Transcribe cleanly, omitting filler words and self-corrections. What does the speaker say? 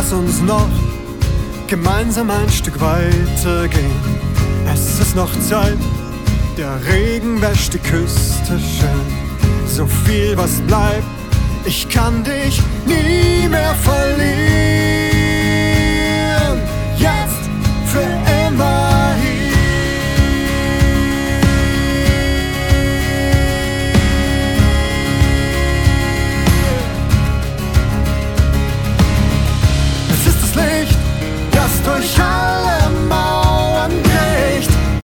Lass uns noch gemeinsam ein Stück weitergehen. Es ist noch Zeit, der Regen wäscht die Küste schön. So viel, was bleibt, ich kann dich nie mehr verlieren.